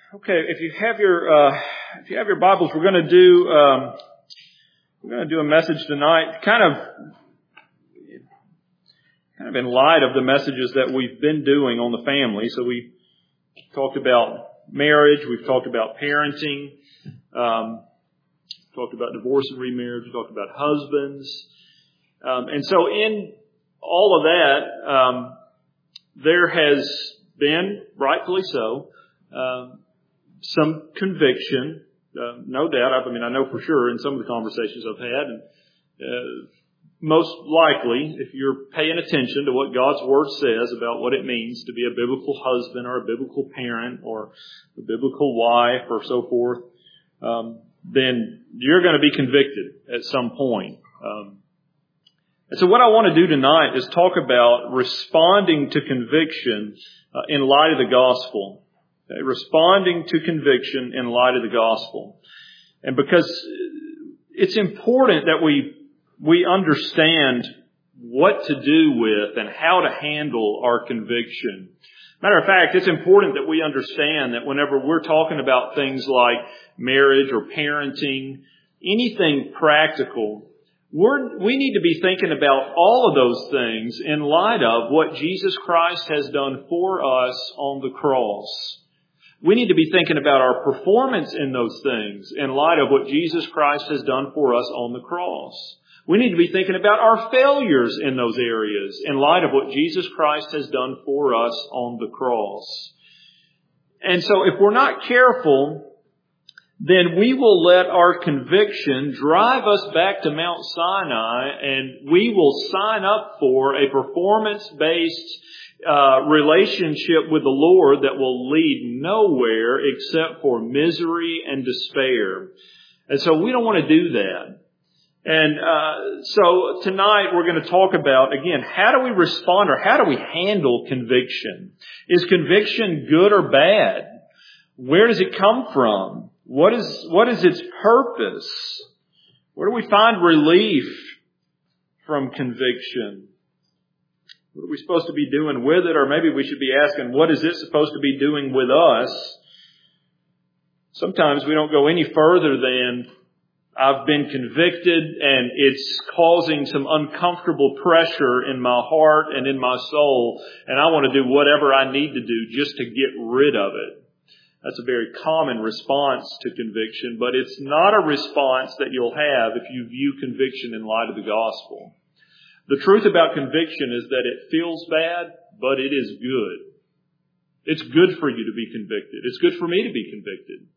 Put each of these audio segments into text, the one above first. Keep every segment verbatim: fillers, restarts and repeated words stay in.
Okay, if you have your uh, if you have your Bibles, we're going to do um, we're going to do a message tonight, kind of kind of in light of the messages that we've been doing on the family. So we talked about marriage, we've talked about parenting, um, talked about divorce and remarriage, we talked about husbands, um, and so in all of that, um, there has been, rightfully so, um, some conviction, uh, no doubt. I mean, I know for sure in some of the conversations I've had, and uh, most likely, if you're paying attention to what God's Word says about what it means to be a biblical husband or a biblical parent or a biblical wife or so forth, um, then you're going to be convicted at some point. Um, and so what I want to do tonight is talk about responding to conviction uh, in light of the gospel. Okay, responding to conviction in light of the gospel. And because it's important that we we understand what to do with and how to handle our conviction. Matter of fact, it's important that we understand that whenever we're talking about things like marriage or parenting, anything practical, we're, we need to be thinking about all of those things in light of what Jesus Christ has done for us on the cross. We need to be thinking about our performance in those things in light of what Jesus Christ has done for us on the cross. We need to be thinking about our failures in those areas in light of what Jesus Christ has done for us on the cross. And so if we're not careful, then we will let our conviction drive us back to Mount Sinai, and we will sign up for a performance-based uh, relationship with the Lord that will lead nowhere except for misery and despair. And so we don't want to do that. And uh, so tonight we're going to talk about, again, how do we respond or how do we handle conviction? Is conviction good or bad? Where does it come from? What is what is its purpose? Where do we find relief from conviction? What are we supposed to be doing with it? Or maybe we should be asking, what is it supposed to be doing with us? Sometimes we don't go any further than, I've been convicted and it's causing some uncomfortable pressure in my heart and in my soul, and I want to do whatever I need to do just to get rid of it. That's a very common response to conviction, but it's not a response that you'll have if you view conviction in light of the gospel. The truth about conviction is that it feels bad, but it is good. It's good for you to be convicted. It's good for me to be convicted.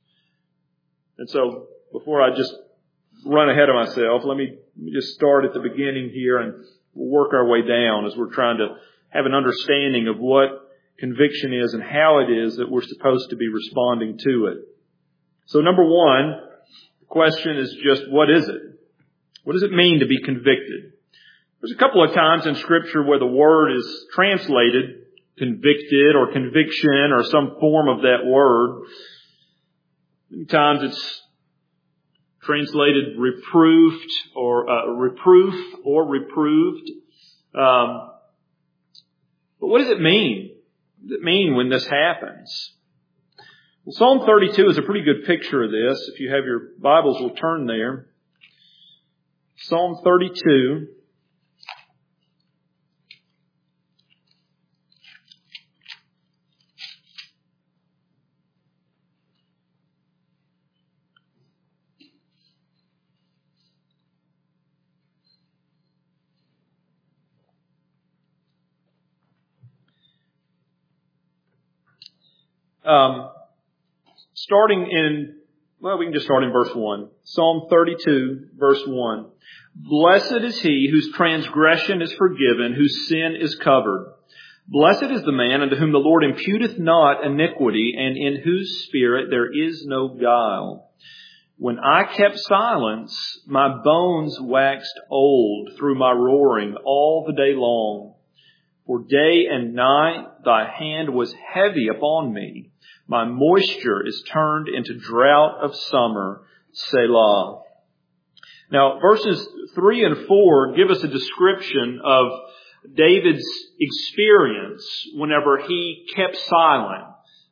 And so, before I just run ahead of myself, let me, let me just start at the beginning here and we'll work our way down as we're trying to have an understanding of what conviction is and how it is that we're supposed to be responding to it. So number one, the question is just, what is it? What does it mean to be convicted? There's a couple of times in Scripture where the word is translated convicted or conviction or some form of that word. Many times it's translated reproved or uh, reproof or reproved. Um, but what does it mean? What does it mean when this happens? Well, Psalm thirty-two is a pretty good picture of this. If you have your Bibles, we'll turn there. Psalm thirty-two. Um, starting in, well, we can just start in verse one. Psalm thirty-two, verse one. Blessed is he whose transgression is forgiven, whose sin is covered. Blessed is the man unto whom the Lord imputeth not iniquity, and in whose spirit there is no guile. When I kept silence, my bones waxed old through my roaring all the day long. For day and night thy hand was heavy upon me. My moisture is turned into drought of summer, Selah. Now, verses three and four give us a description of David's experience whenever he kept silent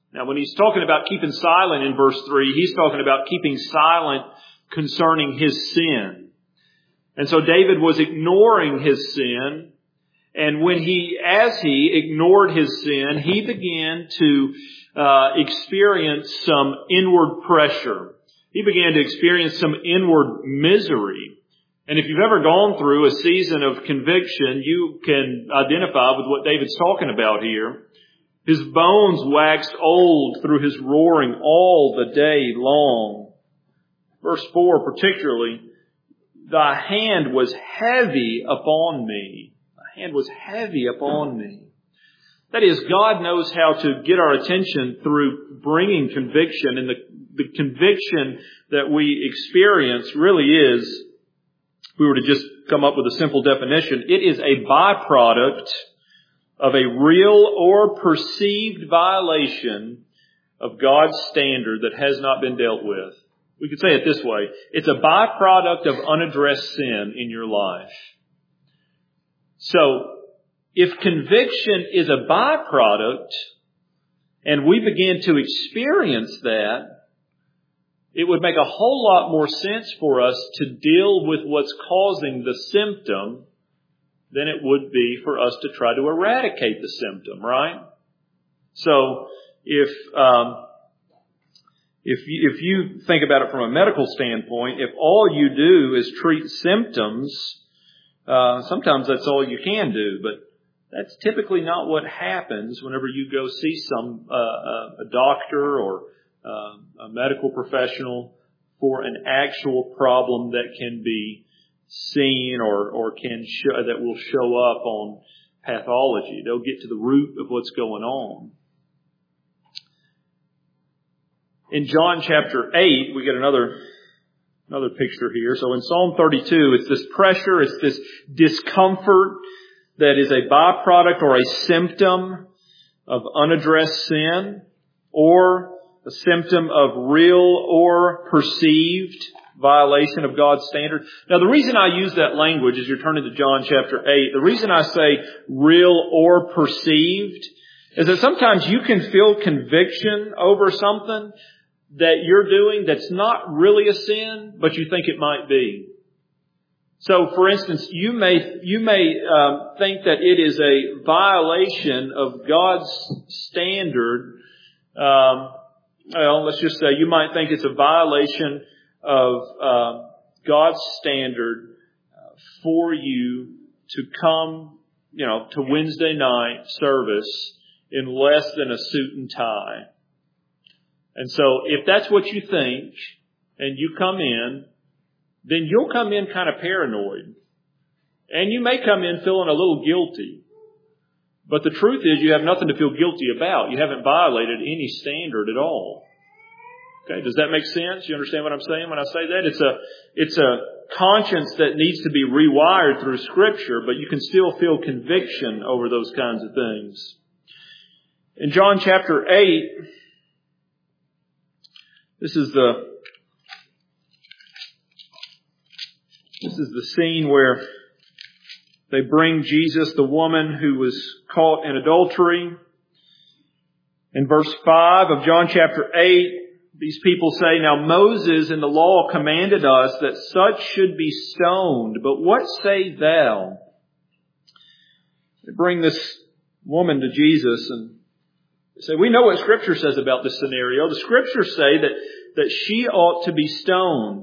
Now, when he's talking about keeping silent in verse three, he's talking about keeping silent concerning his sin. And so David was ignoring his sin. And when he, as he ignored his sin, he began to uh, experience some inward pressure. He began to experience some inward misery. And if you've ever gone through a season of conviction, you can identify with what David's talking about here. His bones waxed old through his roaring all the day long. Verse four particularly, thy hand was heavy upon me. Thy hand was heavy upon me. That is, God knows how to get our attention through bringing conviction. And the, the conviction that we experience really is, if we were to just come up with a simple definition, it is a byproduct of a real or perceived violation of God's standard that has not been dealt with. We could say it this way. It's a byproduct of unaddressed sin in your life. So, if conviction is a byproduct and we begin to experience that, it would make a whole lot more sense for us to deal with what's causing the symptom than it would be for us to try to eradicate the symptom, right? So, if um, if you, if you think about it from a medical standpoint, if all you do is treat symptoms, uh, sometimes that's all you can do, but that's typically not what happens whenever you go see some uh, a doctor or uh, a medical professional for an actual problem that can be seen or or can show, that will show up on pathology. They'll get to the root of what's going on. In John chapter eight, we get another another picture here. So in Psalm thirty-two, it's this pressure, it's this discomfort that is a byproduct or a symptom of unaddressed sin, or a symptom of real or perceived violation of God's standard. Now, the reason I use that language as you're turning to John chapter eight, the reason I say real or perceived is that sometimes you can feel conviction over something that you're doing that's not really a sin, but you think it might be. So, for instance, you may you may um, think that it is a violation of God's standard. Um, well, let's just say you might think it's a violation of uh, God's standard uh, for you to come, you know, to Wednesday night service in less than a suit and tie. And so, if that's what you think, and you come in, then you'll come in kind of paranoid. And you may come in feeling a little guilty. But the truth is you have nothing to feel guilty about. You haven't violated any standard at all. Okay, does that make sense? You understand what I'm saying when I say that? It's a, it's a conscience that needs to be rewired through Scripture, but you can still feel conviction over those kinds of things. In John chapter eight, this is the This is the scene where they bring Jesus, the woman who was caught in adultery. In verse five of John chapter eight, these people say, now Moses in the law commanded us that such should be stoned, but what say thou? They bring this woman to Jesus and they say, we know what Scripture says about this scenario. The Scriptures say that, that she ought to be stoned.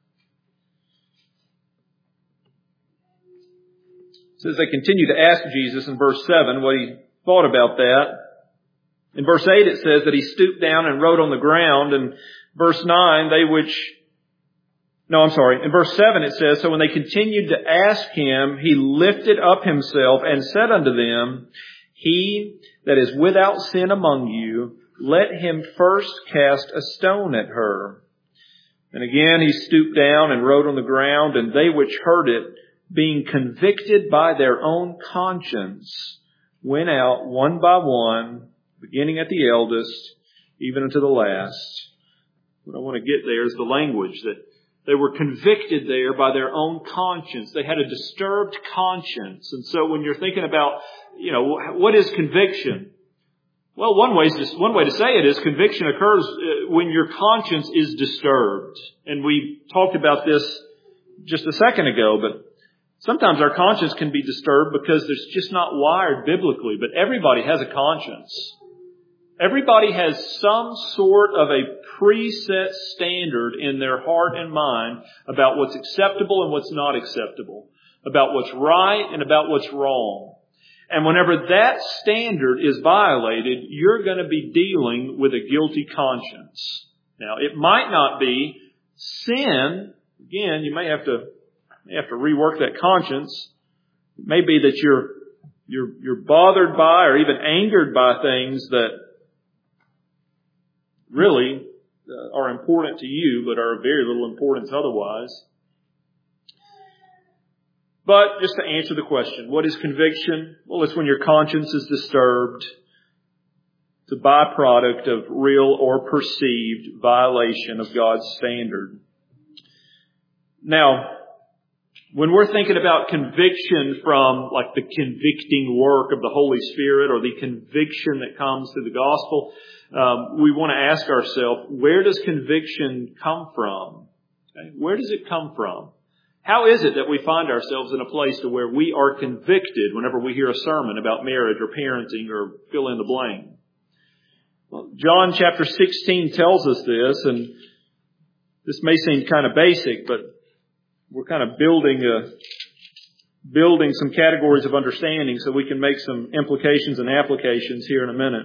So as they continue to ask Jesus in verse seven what he thought about that. In verse eight it says that he stooped down and wrote on the ground. And verse nine, they which... No, I'm sorry. In verse seven it says, so when they continued to ask him, he lifted up himself and said unto them, he that is without sin among you, let him first cast a stone at her. And again he stooped down and wrote on the ground, and they which heard it, being convicted by their own conscience, went out one by one, beginning at the eldest, even unto the last. What I want to get there is the language that they were convicted there by their own conscience. They had a disturbed conscience. And so when you're thinking about, you know, what is conviction? Well, one way, is, one way to say it is conviction occurs when your conscience is disturbed. And we talked about this just a second ago, but sometimes our conscience can be disturbed because it's just not wired biblically. But everybody has a conscience. Everybody has some sort of a preset standard in their heart and mind about what's acceptable and what's not acceptable, about what's right and about what's wrong. And whenever that standard is violated, you're going to be dealing with a guilty conscience. Now, it might not be sin. Again, you may have to, may have to rework that conscience. It may be that you're, you're, you're bothered by or even angered by things that really uh, are important to you, but are of very little importance otherwise. But just to answer the question, what is conviction? Well, it's when your conscience is disturbed. It's a byproduct of real or perceived violation of God's standard. Now, when we're thinking about conviction from like the convicting work of the Holy Spirit or the conviction that comes through the gospel, um, we want to ask ourselves, where does conviction come from? Okay? Where does it come from? How is it that we find ourselves in a place to where we are convicted whenever we hear a sermon about marriage or parenting or fill in the blank? Well, John chapter sixteen tells us this, and this may seem kind of basic, but we're kind of building a, building some categories of understanding so we can make some implications and applications here in a minute.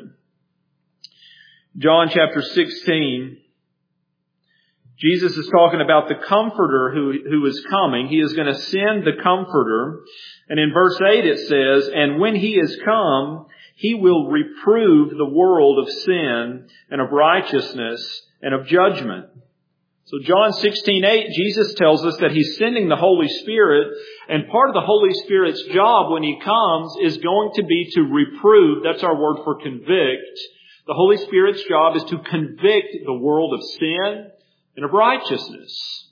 John chapter sixteen, Jesus is talking about the Comforter who, who is coming. He is going to send the Comforter. And in verse eight it says, "And when He is come, He will reprove the world of sin and of righteousness and of judgment." So John sixteen eight, Jesus tells us that He's sending the Holy Spirit, and part of the Holy Spirit's job when He comes is going to be to reprove. That's our word for convict. The Holy Spirit's job is to convict the world of sin and of righteousness.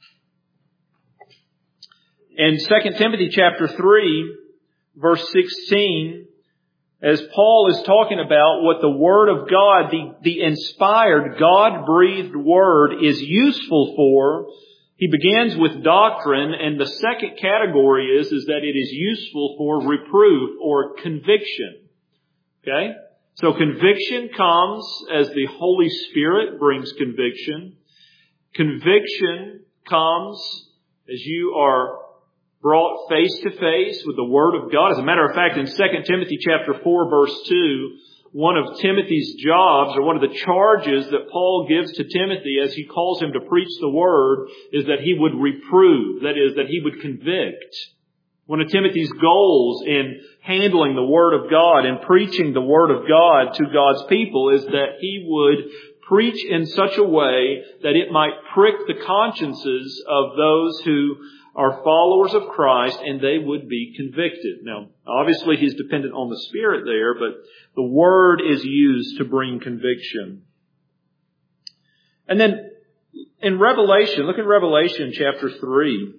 In Second Timothy chapter three, verse sixteen, as Paul is talking about what the Word of God, the, the inspired, God-breathed Word is useful for, he begins with doctrine, and the second category is, is that it is useful for reproof or conviction. Okay? So conviction comes as the Holy Spirit brings conviction. Conviction comes as you are brought face to face with the Word of God. As a matter of fact, in Second Timothy chapter four, verse two, one of Timothy's jobs, or one of the charges that Paul gives to Timothy as he calls him to preach the Word, is that he would reprove. That is, that he would convict. One of Timothy's goals in handling the Word of God and preaching the Word of God to God's people is that he would preach in such a way that it might prick the consciences of those who are followers of Christ, and they would be convicted. Now, obviously he's dependent on the Spirit there, but the Word is used to bring conviction. And then in Revelation, look at Revelation chapter three.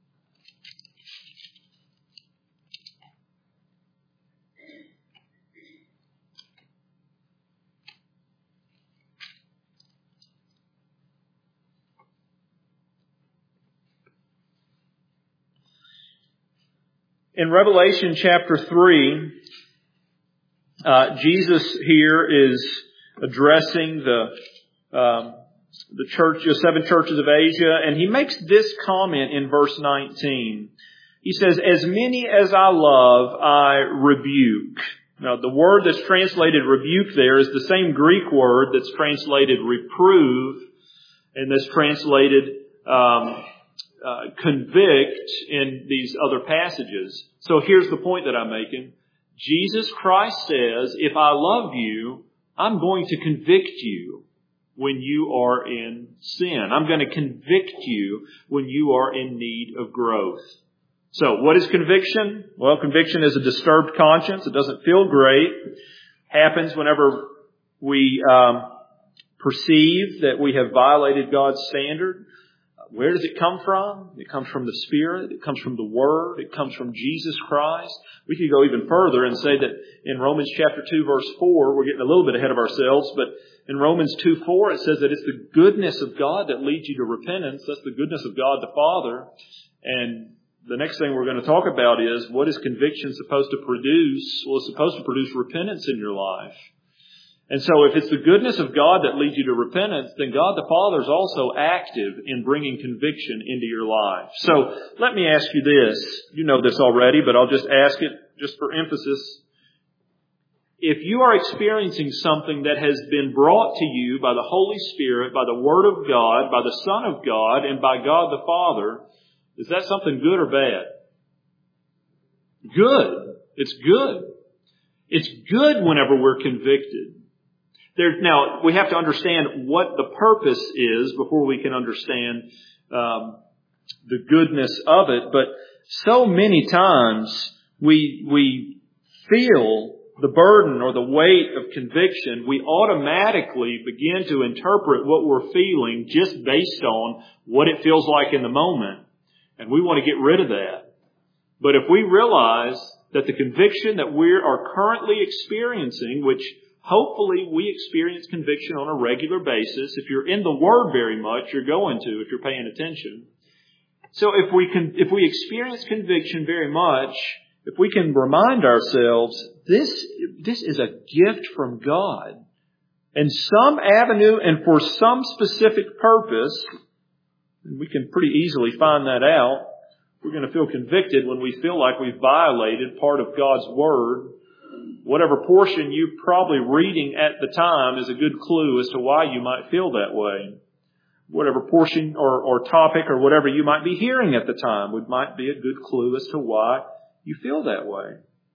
In Revelation chapter three, uh, Jesus here is addressing the um, the church, the seven churches of Asia, and he makes this comment in verse nineteen. He says, "As many as I love, I rebuke." Now, the word that's translated rebuke there is the same Greek word that's translated reprove, and that's translated um Uh, convict in these other passages. So here's the point that I'm making. Jesus Christ says, if I love you, I'm going to convict you when you are in sin. I'm going to convict you when you are in need of growth. So what is conviction? Well, conviction is a disturbed conscience. It doesn't feel great. Happens whenever we um, perceive that we have violated God's standard. where does it come from? It comes from the Spirit. It comes from the Word. It comes from Jesus Christ. We could go even further and say that in Romans chapter two, verse four, we're getting a little bit ahead of ourselves, but in Romans two four, it says that it's the goodness of God that leads you to repentance. That's the goodness of God the Father. And the next thing we're going to talk about is, what is conviction supposed to produce? Well, it's supposed to produce repentance in your life. And so if it's the goodness of God that leads you to repentance, then God the Father is also active in bringing conviction into your life. So let me ask you this. You know this already, but I'll just ask it just for emphasis. If you are experiencing something that has been brought to you by the Holy Spirit, by the Word of God, by the Son of God, and by God the Father, is that something good or bad? Good. It's good. It's good whenever we're convicted. There, now, we have to understand what the purpose is before we can understand um, the goodness of it. But so many times we we feel the burden or the weight of conviction. We automatically begin to interpret what we're feeling just based on what it feels like in the moment. And we want to get rid of that. But if we realize that the conviction that we are currently experiencing, which hopefully we experience conviction on a regular basis. If you're in the Word very much, you're going to if you're paying attention. So if we can, if we experience conviction very much, if we can remind ourselves, this, this is a gift from God. And some avenue and for some specific purpose, and we can pretty easily find that out, we're going to feel convicted when we feel like we've violated part of God's Word. Whatever portion you're probably reading at the time is a good clue as to why you might feel that way. Whatever portion or, or topic or whatever you might be hearing at the time would might be a good clue as to why you feel that way.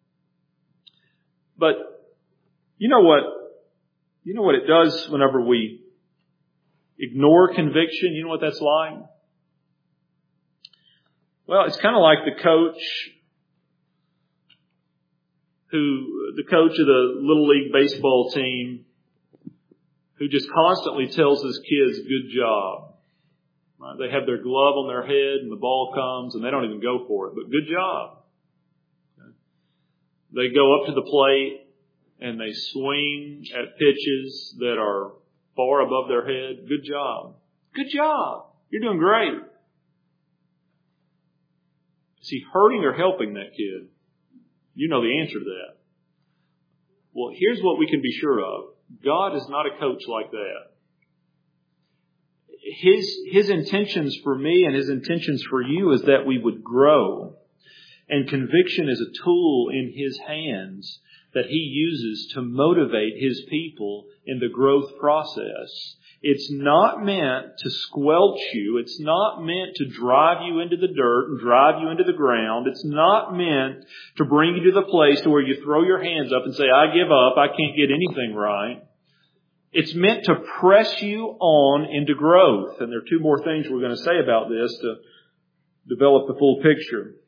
But you know what? You know what it does whenever we ignore conviction? You know what that's like? Well, it's kind of like the coach who, the coach of the Little League baseball team who just constantly tells his kids, good job. Right? They have their glove on their head and the ball comes and they don't even go for it, but good job. Okay? They go up to the plate and they swing at pitches that are far above their head. Good job. Good job. You're doing great. Is he hurting or helping that kid? You know the answer to that. Well, here's what we can be sure of. God is not a coach like that. His, his intentions for me and His intentions for you is that we would grow. And conviction is a tool in His hands that He uses to motivate His people in the growth process. It's not meant to squelch you. It's not meant to drive you into the dirt and drive you into the ground. It's not meant to bring you to the place to where you throw your hands up and say, I give up. I can't get anything right. It's meant to press you on into growth. And there are two more things we're going to say about this to develop the full picture.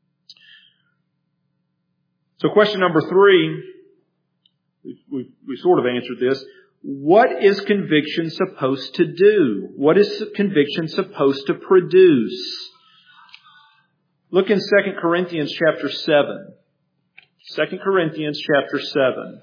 So question number three, we, we, we sort of answered this. What is conviction supposed to do? What is conviction supposed to produce? Look in Second Corinthians chapter seven. Second Corinthians chapter seven.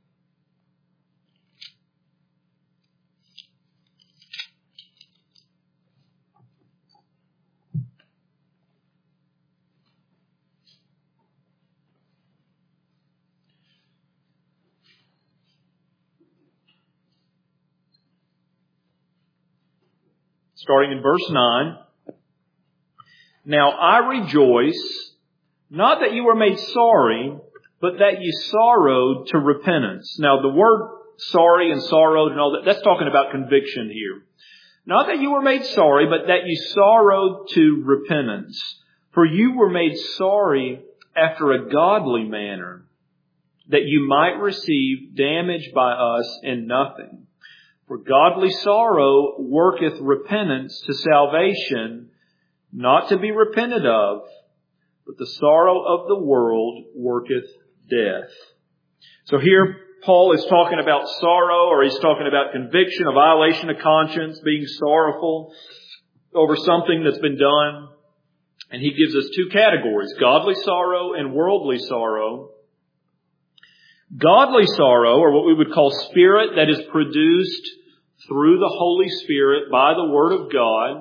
Starting in verse nine. Now I rejoice, not that you were made sorry, but that you sorrowed to repentance. Now the word sorry and sorrowed and all that, that's talking about conviction here. Not that you were made sorry, but that you sorrowed to repentance. For you were made sorry after a godly manner, that you might receive damage by us in nothing. For godly sorrow worketh repentance to salvation, not to be repented of, but the sorrow of the world worketh death. So here Paul is talking about sorrow, or he's talking about conviction, a violation of conscience, being sorrowful. over something that's been done. And he gives us two categories, godly sorrow and worldly sorrow. Godly sorrow, or what we would call spirit that is produced through the Holy Spirit by the Word of God,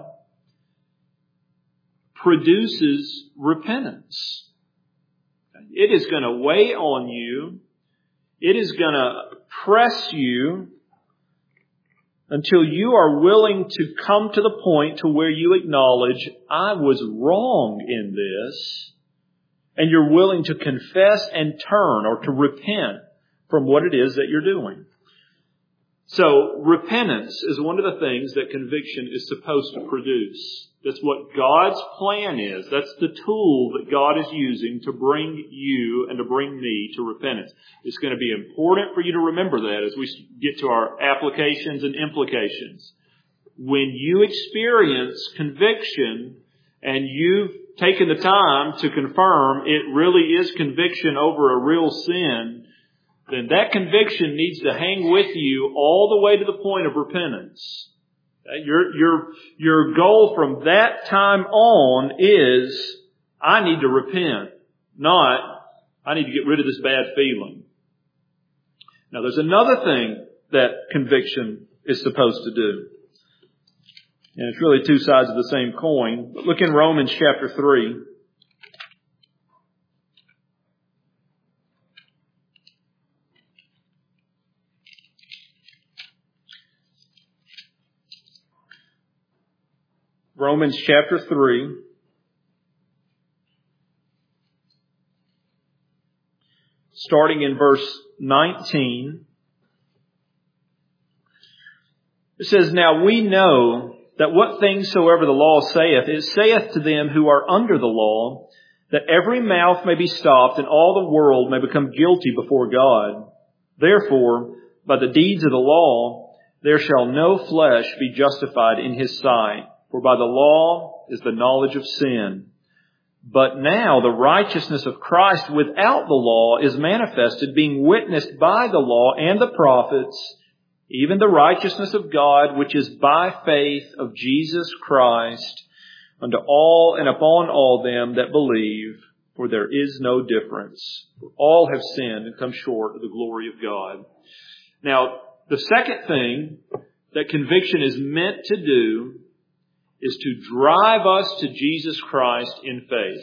produces repentance. It is going to weigh on you. It is going to press you until you are willing to come to the point to where you acknowledge, I was wrong in this, and you're willing to confess and turn or to repent from what it is that you're doing. So repentance is one of the things that conviction is supposed to produce. That's what God's plan is. That's the tool that God is using to bring you and to bring me to repentance. It's going to be important for you to remember that as we get to our applications and implications. When you experience conviction and you've taken the time to confirm it really is conviction over a real sin, then that conviction needs to hang with you all the way to the point of repentance. Your, your, your goal from that time on is, I need to repent, not, I need to get rid of this bad feeling. Now there's another thing that conviction is supposed to do. And it's really two sides of the same coin. But look in Romans chapter three. Romans chapter three, starting in verse nineteen. It says, Now we know that what things soever the law saith, it saith to them who are under the law, that every mouth may be stopped and all the world may become guilty before God. Therefore, by the deeds of the law, there shall no flesh be justified in his sight. For by the law is the knowledge of sin. But now the righteousness of Christ without the law is manifested, being witnessed by the law and the prophets, even the righteousness of God, which is by faith of Jesus Christ, unto all and upon all them that believe, for there is no difference. For all have sinned and come short of the glory of God. Now, the second thing that conviction is meant to do is to drive us to Jesus Christ in faith.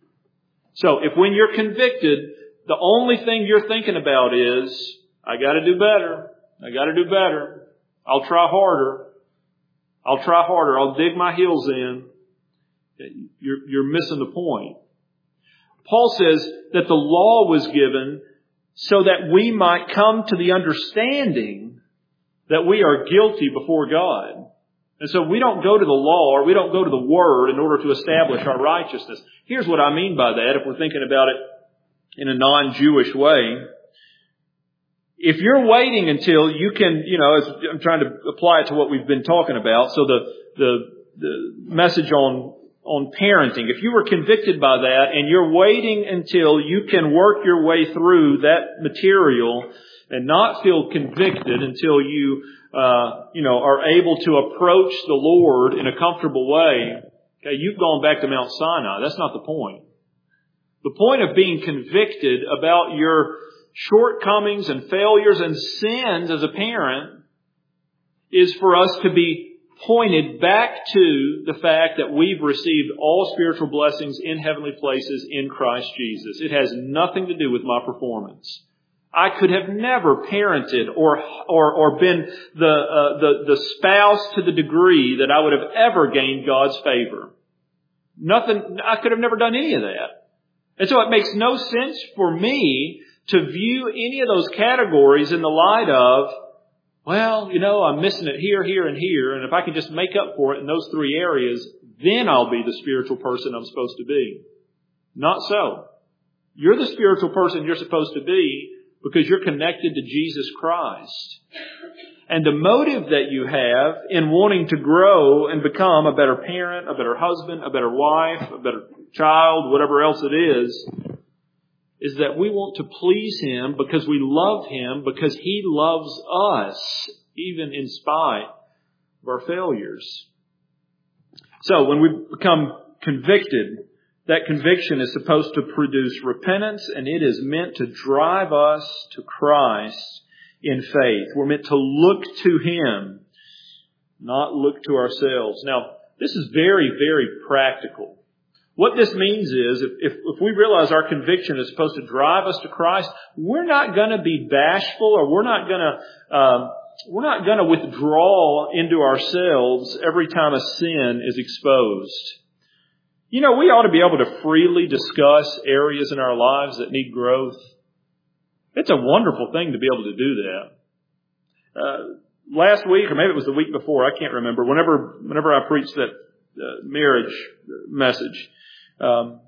So if when you're convicted, the only thing you're thinking about is, I got to do better. I got to do better. I'll try harder. I'll try harder. I'll dig my heels in. You're, you're missing the point. Paul says that the law was given so that we might come to the understanding that we are guilty before God. And so we don't go to the law or we don't go to the Word in order to establish our righteousness. Here's what I mean by that, if we're thinking about it in a non-Jewish way. If you're waiting until you can, you know, as I'm trying to apply it to what we've been talking about, so the the, the message on on parenting, if you were convicted by that and you're waiting until you can work your way through that material and not feel convicted until you Uh, you know, are able to approach the Lord in a comfortable way, okay, you've gone back to Mount Sinai. That's not the point. The point of being convicted about your shortcomings and failures and sins as a parent is for us to be pointed back to the fact that we've received all spiritual blessings in heavenly places in Christ Jesus. It has nothing to do with my performance. I could have never parented or or or been the uh, the the spouse to the degree that I would have ever gained God's favor. Nothing. I could have never done any of that. And so it makes no sense for me to view any of those categories in the light of, well, you know, I'm missing it here, here, and here, and if I can just make up for it in those three areas, then I'll be the spiritual person I'm supposed to be. Not so. You're the spiritual person you're supposed to be because you're connected to Jesus Christ. And the motive that you have in wanting to grow and become a better parent, a better husband, a better wife, a better child, whatever else it is, is that we want to please Him because we love Him, because He loves us, even in spite of our failures. So when we become convicted, that conviction is supposed to produce repentance, and it is meant to drive us to Christ in faith. We're meant to look to Him, not look to ourselves. Now, this is very, very practical. What this means is, if, if, if we realize our conviction is supposed to drive us to Christ, we're not going to be bashful, or we're not going to um, we're not going to withdraw into ourselves every time a sin is exposed. You know, we ought to be able to freely discuss areas in our lives that need growth. It's a wonderful thing to be able to do that. Uh, last week, or maybe it was the week before, I can't remember. Whenever, whenever I preached that uh, marriage message, um,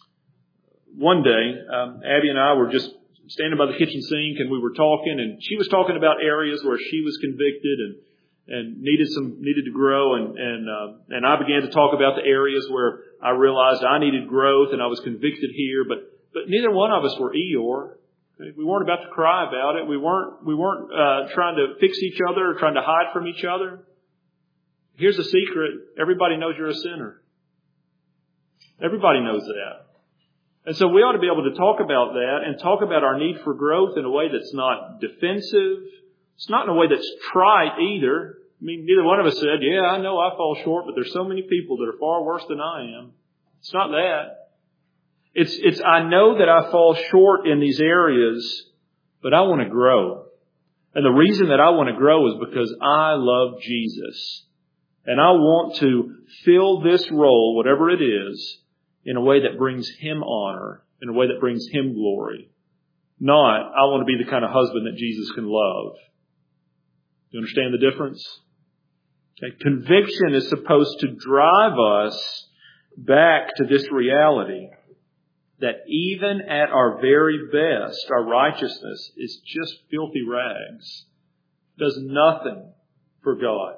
one day, um, Abby and I were just standing by the kitchen sink, and we were talking, and she was talking about areas where she was convicted and and needed some needed to grow, and and uh, and I began to talk about the areas where I realized I needed growth, and I was convicted here, but but neither one of us were Eeyore. We weren't about to cry about it. We weren't we weren't uh, trying to fix each other or trying to hide from each other. Here's a secret: everybody knows you're a sinner. Everybody knows that. And so we ought to be able to talk about that and talk about our need for growth in a way that's not defensive. It's not in a way that's trite either. I mean, neither one of us said, yeah, I know I fall short, but there's so many people that are far worse than I am. It's not that. It's, it's, I know that I fall short in these areas, but I want to grow. And the reason that I want to grow is because I love Jesus. And I want to fill this role, whatever it is, in a way that brings Him honor, in a way that brings Him glory. Not, I want to be the kind of husband that Jesus can love. You understand the difference? Okay. Conviction is supposed to drive us back to this reality that even at our very best, our righteousness is just filthy rags. Does nothing for God.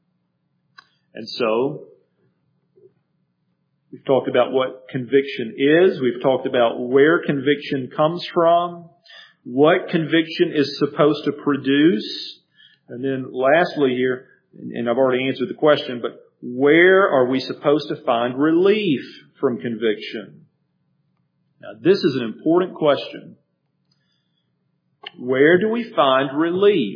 And so, we've talked about what conviction is. We've talked about where conviction comes from, what conviction is supposed to produce. And then lastly here, and I've already answered the question, but where are we supposed to find relief from conviction? Now, this is an important question. Where do we find relief?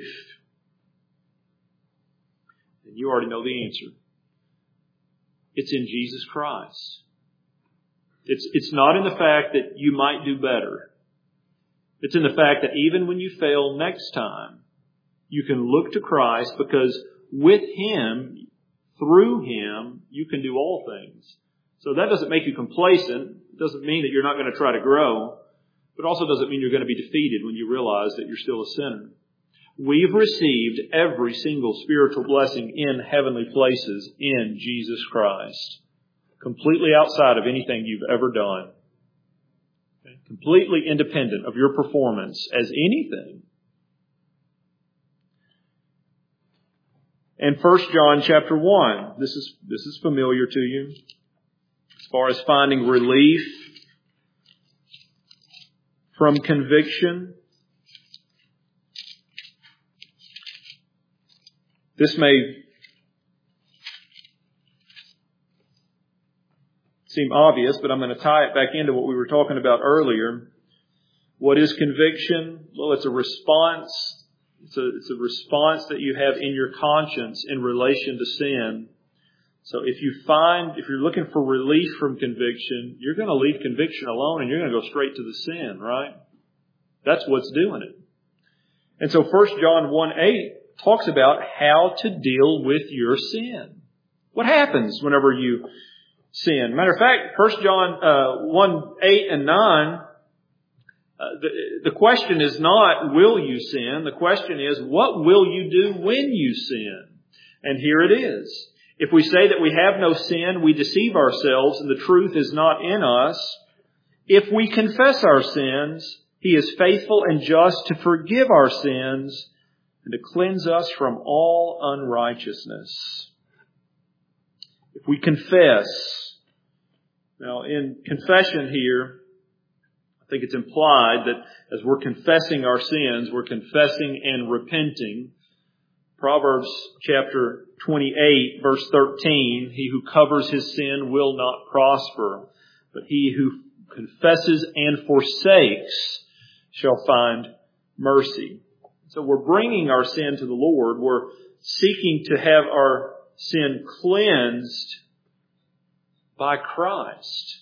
And you already know the answer. It's in Jesus Christ. It's, it's not in the fact that you might do better. It's in the fact that even when you fail next time, you can look to Christ, because with Him, through Him, you can do all things. So that doesn't make you complacent. It doesn't mean that you're not going to try to grow, but also doesn't mean you're going to be defeated when you realize that you're still a sinner. We've received every single spiritual blessing in heavenly places in Jesus Christ. Completely outside of anything you've ever done. Okay? Completely independent of your performance as anything. And First John chapter one, this is, this is familiar to you. As far as finding relief from conviction. This may seem obvious, but I'm going to tie it back into what we were talking about earlier. What is conviction? Well, it's a response. It's a, it's a response that you have in your conscience in relation to sin. So if you find, if you're looking for relief from conviction, you're going to leave conviction alone and you're going to go straight to the sin, right? That's what's doing it. And so First John one eight talks about how to deal with your sin. What happens whenever you sin? Matter of fact, First John uh, one eight and nine, uh, the, the question is not, will you sin? The question is, what will you do when you sin? And here it is. If we say that we have no sin, we deceive ourselves and the truth is not in us. If we confess our sins, He is faithful and just to forgive our sins and to cleanse us from all unrighteousness. If we confess. Now, in confession here, I think it's implied that as we're confessing our sins, we're confessing and repenting. Proverbs chapter twenty-eight, verse thirteen, he who covers his sin will not prosper, but he who confesses and forsakes shall find mercy. So we're bringing our sin to the Lord. We're seeking to have our sin cleansed by Christ.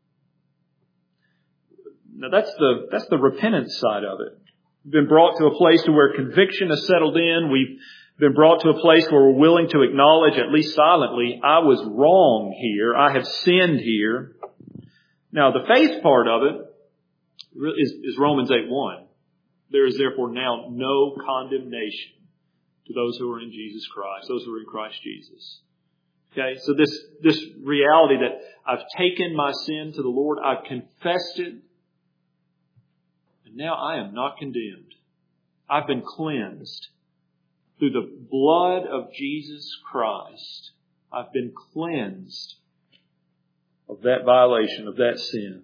Now that's the, that's the repentance side of it. We've been brought to a place to where conviction has settled in. We've been brought to a place where we're willing to acknowledge, at least silently, I was wrong here. I have sinned here. Now the faith part of it is, is Romans eight one. There is therefore now no condemnation to those who are in Jesus Christ, those who are in Christ Jesus. Okay, so this, this reality that I've taken my sin to the Lord, I've confessed it, and now I am not condemned. I've been cleansed. Through the blood of Jesus Christ, I've been cleansed of that violation, of that sin.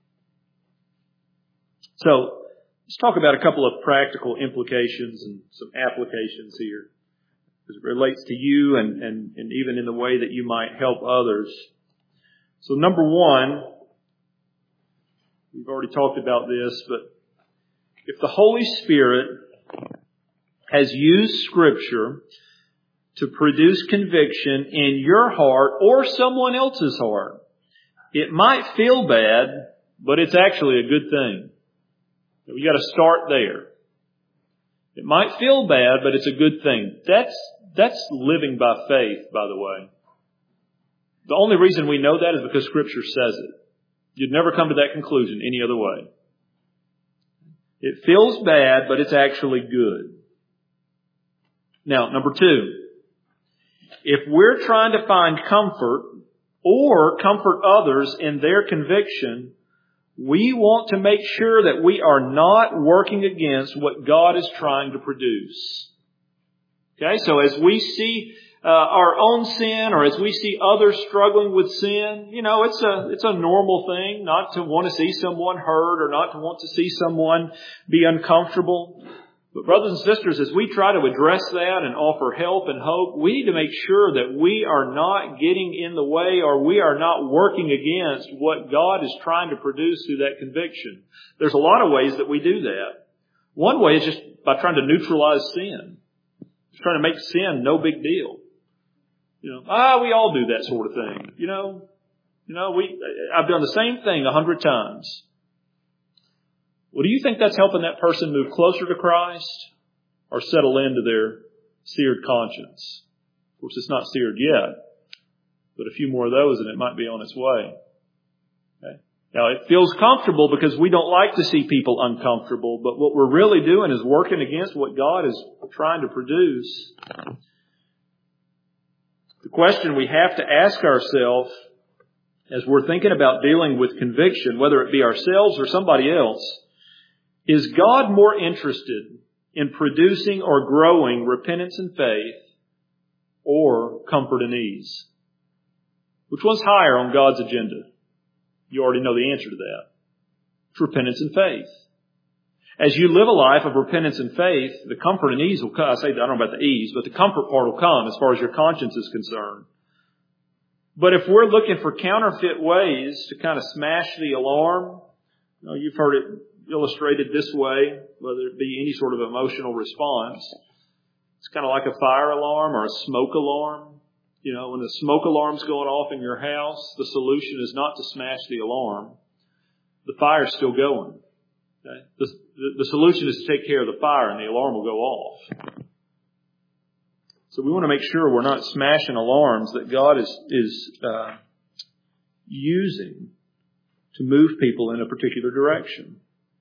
So, let's talk about a couple of practical implications and some applications here as it relates to you and, and, and even in the way that you might help others. So number one, we've already talked about this, but if the Holy Spirit has used Scripture to produce conviction in your heart or someone else's heart, it might feel bad, but it's actually a good thing. We got to start there. It might feel bad, but it's a good thing. That's, that's living by faith, by the way. The only reason we know that is because Scripture says it. You'd never come to that conclusion any other way. It feels bad, but it's actually good. Now, number two, if we're trying to find comfort or comfort others in their conviction, we want to make sure that we are not working against what God is trying to produce. Okay, so as we see uh, our own sin, or as we see others struggling with sin, you know, it's a it's a normal thing not to want to see someone hurt or not to want to see someone be uncomfortable. But brothers and sisters, as we try to address that and offer help and hope, we need to make sure that we are not getting in the way or we are not working against what God is trying to produce through that conviction. There's a lot of ways that we do that. One way is just by trying to neutralize sin. Just trying to make sin no big deal. You know, ah, we all do that sort of thing. You know, you know, we, I've done the same thing a hundred times. Well, do you think that's helping that person move closer to Christ or settle into their seared conscience? Of course, it's not seared yet, but a few more of those and it might be on its way. Okay. Now, it feels comfortable because we don't like to see people uncomfortable, but what we're really doing is working against what God is trying to produce. The question we have to ask ourselves as we're thinking about dealing with conviction, whether it be ourselves or somebody else, is God more interested in producing or growing repentance and faith or comfort and ease? Which one's higher on God's agenda? You already know the answer to that. It's repentance and faith. As you live a life of repentance and faith, the comfort and ease will come. I say, I don't know about the ease, but the comfort part will come as far as your conscience is concerned. But if we're looking for counterfeit ways to kind of smash the alarm, you know, you've heard it illustrated this way, whether it be any sort of emotional response. It's kind of like a fire alarm or a smoke alarm. You know, when the smoke alarm's going off in your house, the solution is not to smash the alarm. The fire's still going. Okay? The, the, the solution is to take care of the fire and the alarm will go off. So we want to make sure we're not smashing alarms that God is, is uh, using to move people in a particular direction.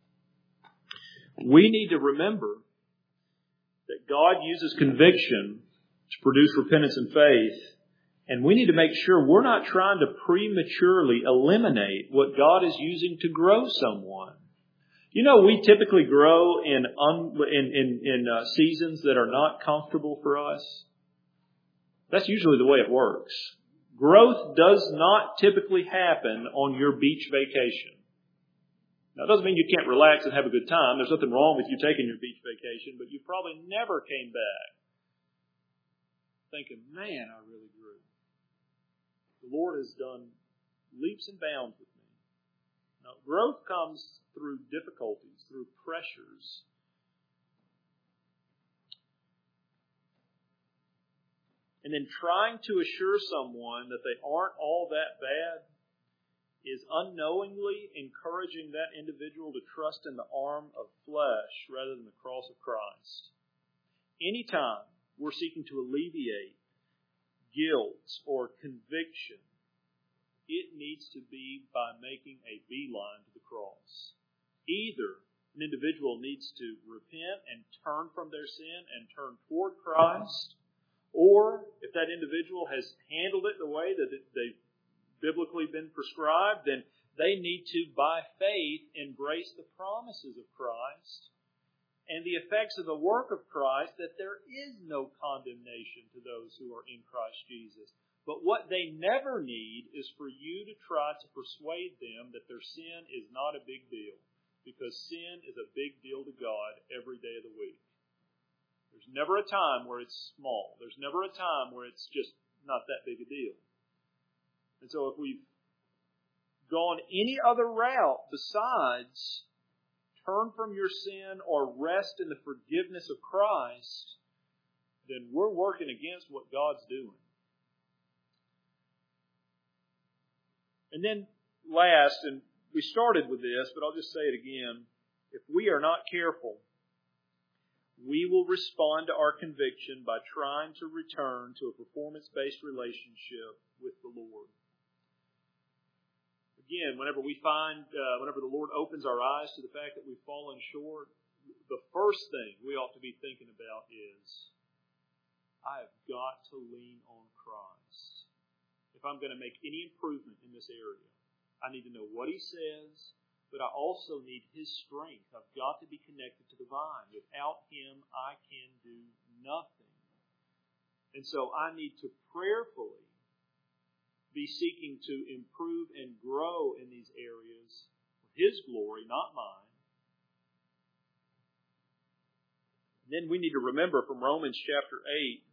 We need to remember that God uses conviction to produce repentance and faith, and we need to make sure we're not trying to prematurely eliminate what God is using to grow someone. You know, we typically grow in un, in in, in uh, seasons that are not comfortable for us. That's usually the way it works. Growth does not typically happen on your beach vacation. Now, it doesn't mean you can't relax and have a good time. There's nothing wrong with you taking your beach vacation, but you probably never came back thinking, man, I really grew. The Lord has done leaps and bounds with me. Now, growth comes through difficulties, through pressures. And then trying to assure someone that they aren't all that bad is unknowingly encouraging that individual to trust in the arm of flesh rather than the cross of Christ. Anytime we're seeking to alleviate guilt or conviction, it needs to be by making a beeline to the cross. Either an individual needs to repent and turn from their sin and turn toward Christ, or if that individual has handled it the way that they've biblically been prescribed, then they need to, by faith, embrace the promises of Christ and the effects of the work of Christ, that there is no condemnation to those who are in Christ Jesus. But what they never need is for you to try to persuade them that their sin is not a big deal, because sin is a big deal to God every day of the week. There's never a time where it's small. There's never a time where it's just not that big a deal. And so if we've gone any other route besides turn from your sin or rest in the forgiveness of Christ, then we're working against what God's doing. And then last, and we started with this, but I'll just say it again, if we are not careful, we will respond to our conviction by trying to return to a performance-based relationship with the Lord. Again, whenever we find, uh, whenever the Lord opens our eyes to the fact that we've fallen short, the first thing we ought to be thinking about is, I have got to lean on Christ. If I'm going to make any improvement in this area, I need to know what He says, but I also need His strength. I've got to be connected to the vine. Without Him, I can do nothing. And so I need to prayerfully be seeking to improve and grow in these areas for His glory, not mine. And then we need to remember from Romans chapter eight,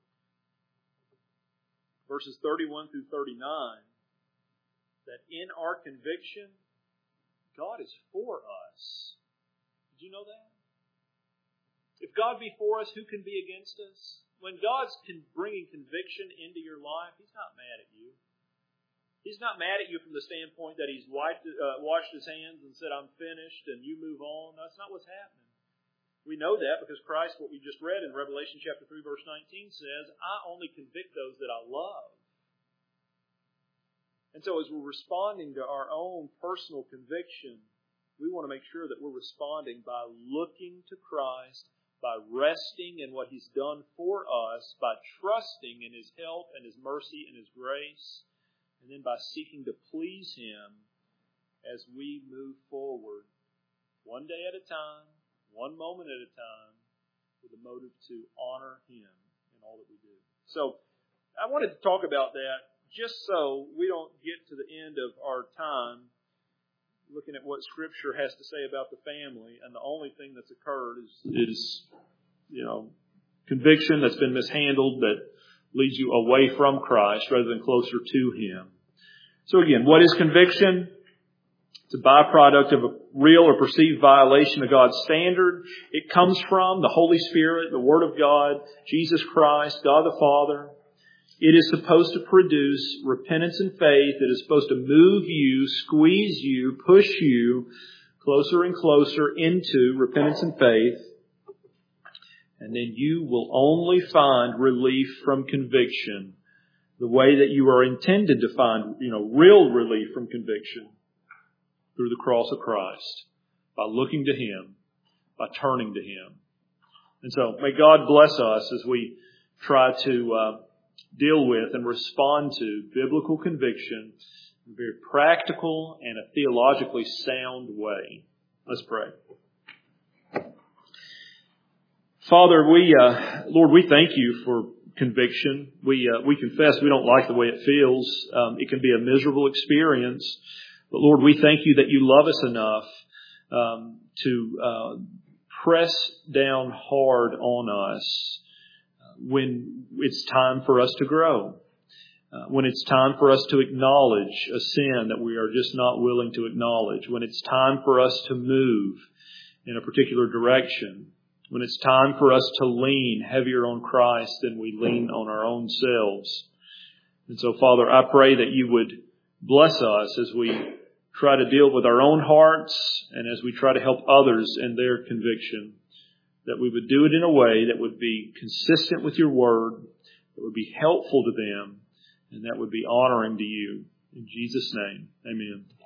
verses thirty-one through thirty-nine, that in our conviction, God is for us. Did you know that? If God be for us, who can be against us? When God's bringing conviction into your life, He's not mad at you. He's not mad at you from the standpoint that He's wiped, uh, washed His hands and said, I'm finished, and you move on. That's not what's happening. We know that because Christ, what we just read in Revelation chapter three, verse nineteen, says, I only convict those that I love. And so as we're responding to our own personal conviction, we want to make sure that we're responding by looking to Christ, by resting in what He's done for us, by trusting in His help and His mercy and His grace, and then by seeking to please Him as we move forward, one day at a time, one moment at a time, with a motive to honor Him in all that we do. So I wanted to talk about that just so we don't get to the end of our time looking at what Scripture has to say about the family, and the only thing that's occurred is, is you know, conviction that's been mishandled that leads you away from Christ rather than closer to Him. So again, what is conviction? It's a byproduct of a real or perceived violation of God's standard. It comes from the Holy Spirit, the Word of God, Jesus Christ, God the Father. It is supposed to produce repentance and faith. It is supposed to move you, squeeze you, push you closer and closer into repentance and faith. And then you will only find relief from conviction the way that you are intended to find, you know, real relief from conviction, through the cross of Christ, by looking to Him, by turning to Him. And so may God bless us as we try to uh, deal with and respond to biblical conviction in a very practical and a theologically sound way. Let's pray. Father, we, uh, Lord, we thank You for conviction. We, uh, we confess we don't like the way it feels. Um, it can be a miserable experience. But Lord, we thank You that You love us enough um, to uh, press down hard on us when it's time for us to grow, uh, when it's time for us to acknowledge a sin that we are just not willing to acknowledge, when it's time for us to move in a particular direction, when it's time for us to lean heavier on Christ than we lean on our own selves. And so, Father, I pray that you would bless us as we try to deal with our own hearts and as we try to help others in their conviction, that we would do it in a way that would be consistent with your word, that would be helpful to them, and that would be honoring to you. In Jesus' name, amen.